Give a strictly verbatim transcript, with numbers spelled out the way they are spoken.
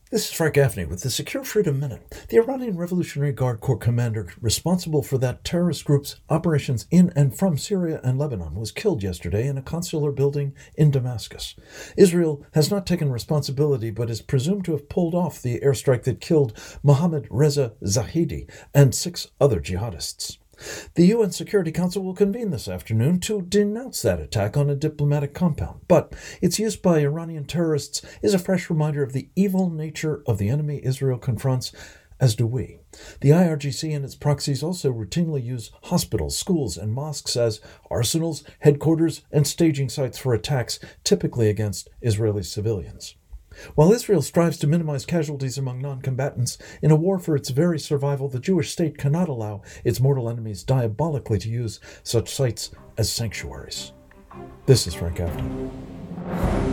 This is Frank Gaffney with the Secure Freedom Minute. The Iranian Revolutionary Guard Corps commander responsible for that terrorist group's operations in and from Syria and Lebanon was killed yesterday in a consular building in Damascus. Israel has not taken responsibility but is presumed to have pulled off the airstrike that killed Mohammad Reza Zahidi and six other jihadists. The U N Security Council will convene this afternoon to denounce that attack on a diplomatic compound, but its use by Iranian terrorists is a fresh reminder of the evil nature of the enemy Israel confronts, as do we. The I R G C and its proxies also routinely use hospitals, schools, and mosques as arsenals, headquarters, and staging sites for attacks, typically against Israeli civilians. While Israel strives to minimize casualties among non-combatants, in a war for its very survival, the Jewish state cannot allow its mortal enemies diabolically to use such sites as sanctuaries. This is Frank Gaffney.